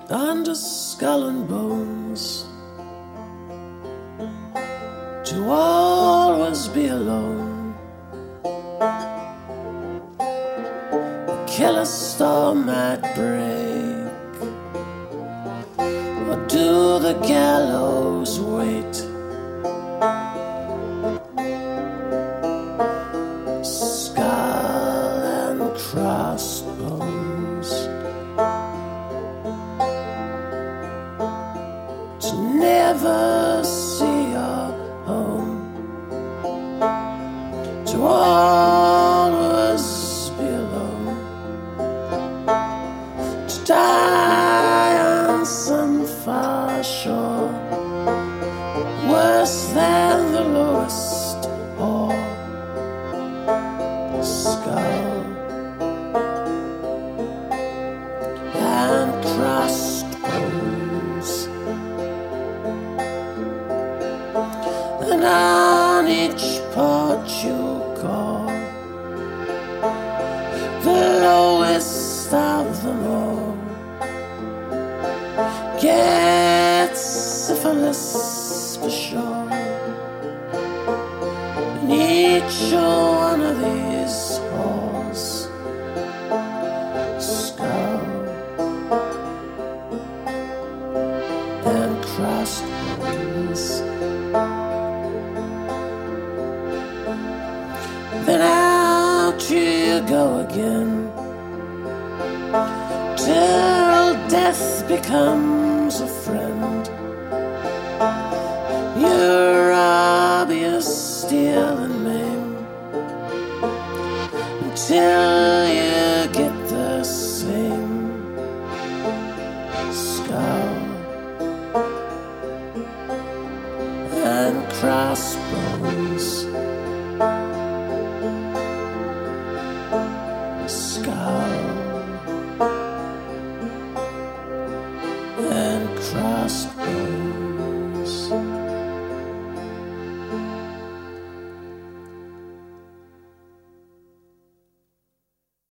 under skull and bones, to always be alone. The killer storm might break, or do the gallows wait? Skull and crossbones, to never see your home, to always be alone, to die on some far shore, worse than the lowest or skull and crossbones. And on each port you call, the lowest of them all gets syphilis for sure. And each one of these halls, skull and crossbones. Then out you go again, till death becomes a friend. You rob, you steal and maim, until you get the same skull and crossbones.